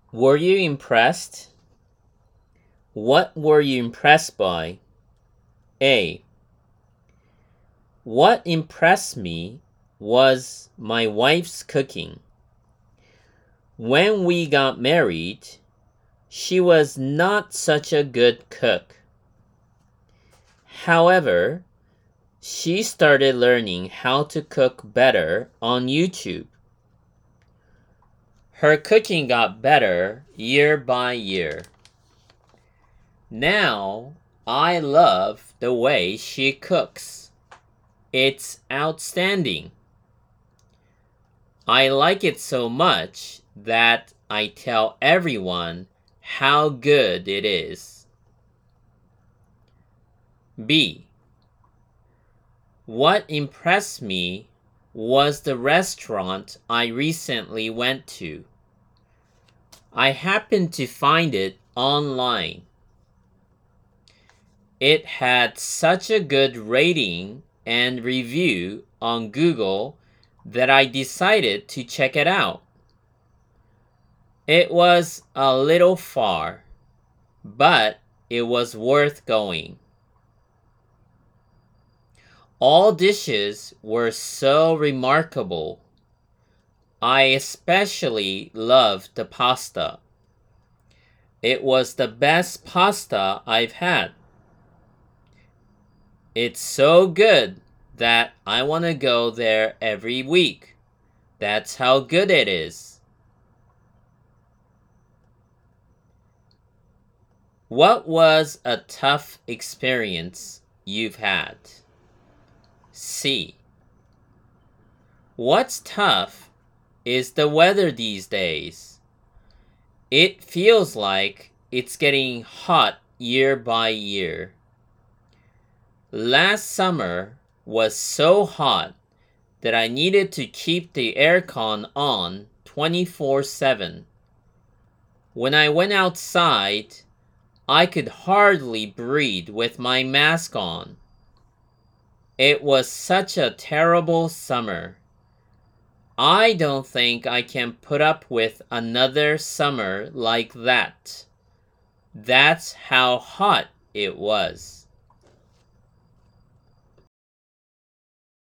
Were you impressed? What were you impressed by? A. What impressed me was my wife's cooking. When we got married, she was not such a good cook. However, she started learning how to cook better on YouTube. Her cooking got better year by year. Now, I love the way she cooks. It's outstanding. I like it so much that I tell everyone how good it is. B. What impressed me was the restaurant I recently went to. I happened to find it online. It had such a good rating and review on Google that I decided to check it out. It was a little far, but it was worth going. All dishes were so remarkable. I especially loved the pasta. It was the best pasta I've had. It's so good that I want to go there every week. That's how good it is. What was a tough experience you've had? C. What's tough is the weather these days. It feels like it's getting hot year by year. Last summer was so hot that I needed to keep the aircon on 24/7. When I went outside, I could hardly breathe with my mask on. It was such a terrible summer. I don't think I can put up with another summer like that. That's how hot it was.